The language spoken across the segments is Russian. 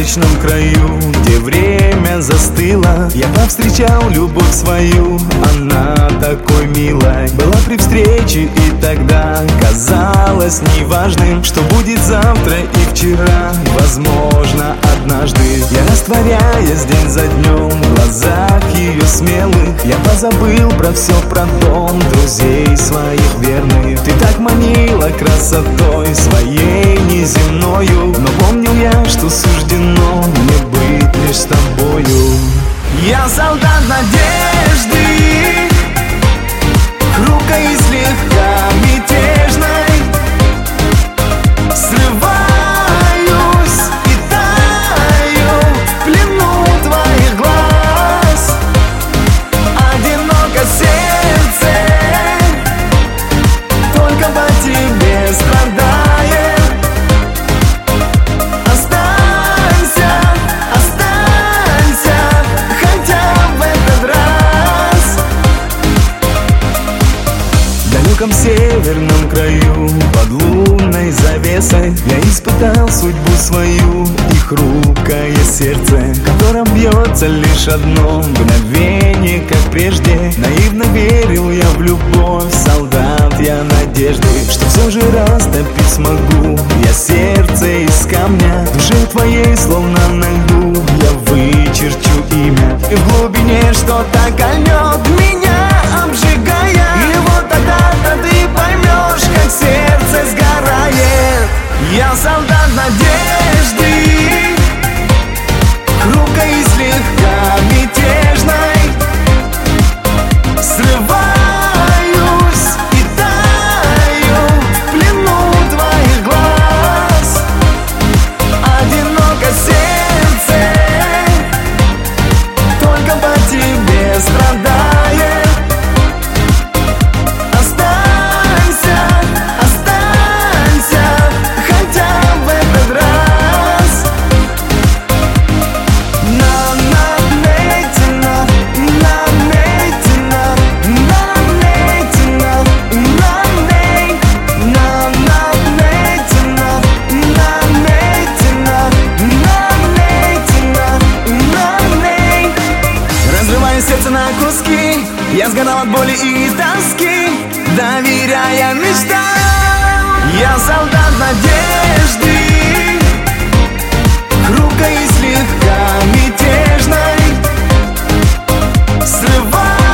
сказочном краю, где время застыло, я повстречал любовь свою. Она такой милой была при встрече, и тогда казалось неважным, что будет завтра и вчера. Возможно, однажды я, растворяясь день за днем в глазах ее смелых, я позабыл про все, про дом, друзей своих верных. Ты так манила красотой своей неземною, но помнил я, что суждено мне быть лишь с тобою. Я солдат надежды, хрупкой и слегка мятежной, срываюсь и таю в плену твоих глаз. Одиноко сердце, только по тебе страдает. Останься, останься, хотя в этот раз. В далеком северном краю, под лунной завесой, я испытал судьбу свою и хрупкое сердце, в котором бьется лишь одно мгновение, как прежде. Наивно верил я в любовь, солдат я надежды, что все же растопить смогу я сердце из камня. В душе твоей словно на льду я вычерчу имя, и в глубине что-то кольнет меня, обжигая. И вот тогда-то ты поймешь, как сердце сгорает. Я солдат надежды, хрупкой и слегка мятежной, срываюсь и таю в плену твоих глаз. Одиноко сердце, только по тебе страдает. Останься, останься, хотя в этот раз. Разрывая сердце на куски, я сгорал от боли и тоски, доверяя мечтам. Я солдат надежды, хрупкой и слегка мятежной, срываюсь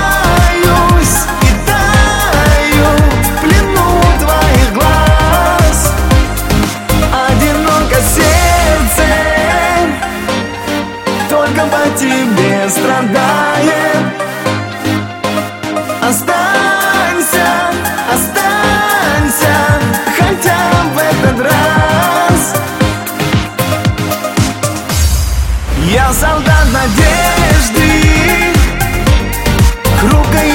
и таю в плену твоих глаз. Одиноко сердце, только по тебе страдает. Останься, останься, хотя в этот раз. Я солдат надежды, хрупкой